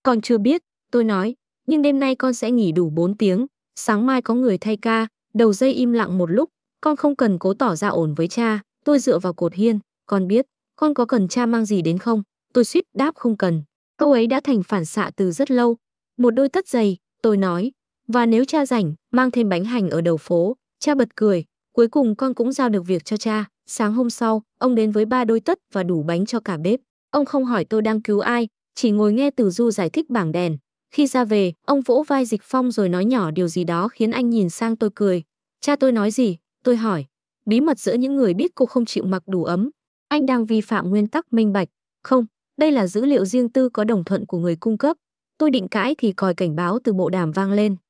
Con chưa biết, tôi nói, nhưng đêm nay con sẽ nghỉ đủ 4 tiếng, sáng mai có người thay ca. Đầu dây im lặng một lúc, con không cần cố tỏ ra ổn với cha. Tôi dựa vào cột hiên, con biết, con có cần cha mang gì đến không? Tôi suýt đáp không cần. Câu ấy đã thành phản xạ từ rất lâu. Một đôi tất giày, tôi nói, và nếu cha rảnh, mang thêm bánh hành ở đầu phố. Cha bật cười, cuối cùng con cũng giao được việc cho cha. Sáng hôm sau, ông đến với 3 đôi tất và đủ bánh cho cả bếp. Ông không hỏi tôi đang cứu ai, chỉ ngồi nghe Từ Du giải thích bảng đèn. Khi ra về, ông vỗ vai Dịch Phong rồi nói nhỏ điều gì đó khiến anh nhìn sang tôi cười. Cha tôi nói gì? Tôi hỏi. Bí mật giữa những người biết cô không chịu mặc đủ ấm. Anh đang vi phạm nguyên tắc minh bạch. Không, đây là dữ liệu riêng tư có đồng thuận của người cung cấp. Tôi định cãi thì còi cảnh báo từ bộ đàm vang lên.